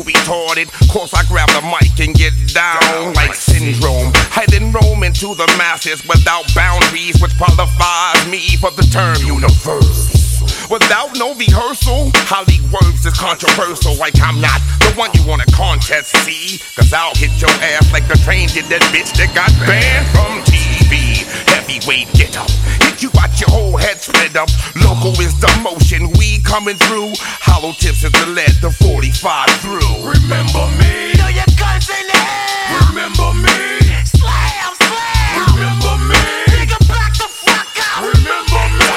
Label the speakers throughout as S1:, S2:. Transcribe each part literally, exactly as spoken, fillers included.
S1: retarded. Course I grab the mic and get down like Syndrome. I then roam into the masses without boundaries, which qualifies me for the term universe. Without no rehearsal, Holly words is controversial. Like I'm not the one you want to contest, see? Cause I'll hit your ass like the train did that bitch that got banned from T V. Heavyweight get up, hit you got your whole head split up. Local is the motion, we coming through. Hollow tips is the lead, the forty-five through. Remember me?
S2: Throw your guns in the air.
S1: Remember me?
S2: Slam, slam.
S1: Remember me?
S2: Nigga, back the fuck up.
S1: Remember me?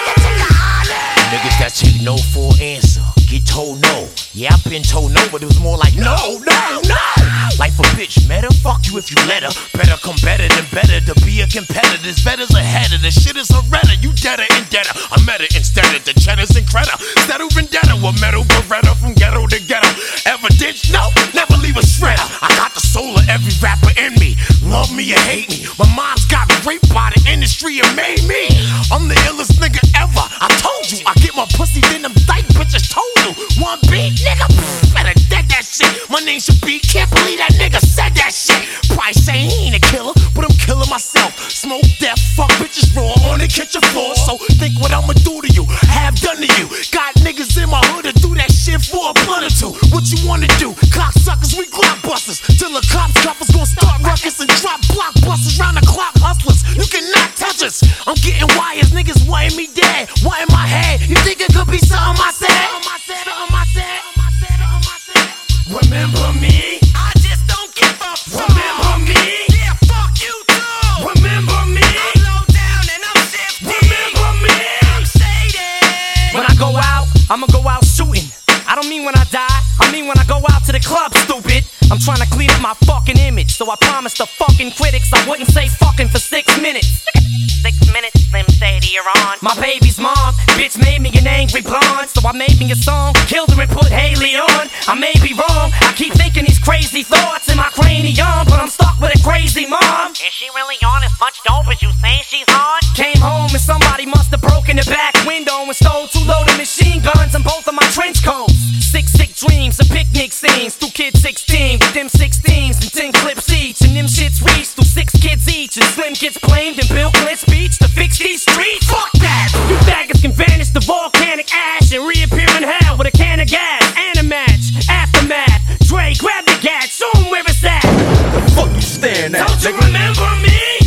S3: Niggas that take no for an answer, get told no. Yeah, I've been told no, but it was more like no, no, no. Life a bitch, meta, fuck you if you let her. Better come better than better to be a competitor. This better's ahead of the shit is a redder. You deader and deader. I met it instead of the cheddars and credit. Settle vendetta with metal beretta from ghetto to ghetto. Evidence, no, never leave a shredder. I got the soul of every rapper in me. Love me or hate me. My mom's got me raped by the industry and made me. I'm the illest nigga ever. I told you, I get my pussy than them dyke bitches told you. One beat, nigga, pff, better dead that shit. My name should be, can't believe that nigga said that shit. Probably say he ain't a killer, but I'm killing myself. Smoke death, fuck bitches raw on the kitchen floor. So think what I'ma do to you, have done to you. Got niggas in my hood to do that shit for a blunt or two. What you wanna do? Cocksuckers, we glockbusters. Till the cops coppers gon' start ruckus and drop blockbusters round the clock hustlers. You cannot touch us. I'm getting wires, niggas wanting me dead. What in my head? You think it could be something I said? Something I said, something I said, something I said, something I said. Remember me?
S2: I just don't give a fuck.
S3: Remember me?
S2: Yeah, fuck you too.
S3: Remember me?
S2: I'm low down and I'm shifty.
S3: Remember me?
S2: I'm shaded.
S4: When I go out, I'ma go out shooting. I don't mean when I die, I mean when I go out to the club, stupid. I'm trying to clean up my fucking image, so I promised the fucking critics I wouldn't say fucking for six minutes.
S5: Six minutes, Slim Shady, you're on.
S4: My baby's mom, bitch made me an angry blonde, so I made me a song, killed her and put Haley on. I may be wrong, I keep thinking these crazy thoughts in my cranium, but I'm stuck with a crazy mom.
S5: Is she really on as much dope as you say she's on?
S4: Came home and somebody must have broken the back window and stole two loaded machine guns and both of my trench coats. Six sick dreams and picnic scenes, two kids sixteen with them sixteens and ten clips each, and them shits reached through six kids each, and Slim gets blamed and Bill Clinton speech to fix these streets. Fuck that! You faggots can vanish to volcanic ash and reappear in hell with a can of gas and a match. Aftermath, Dre, grab the gat, show 'em where it's at.
S1: The fuck you staring at,
S4: Don't you
S1: nigga?
S4: remember me?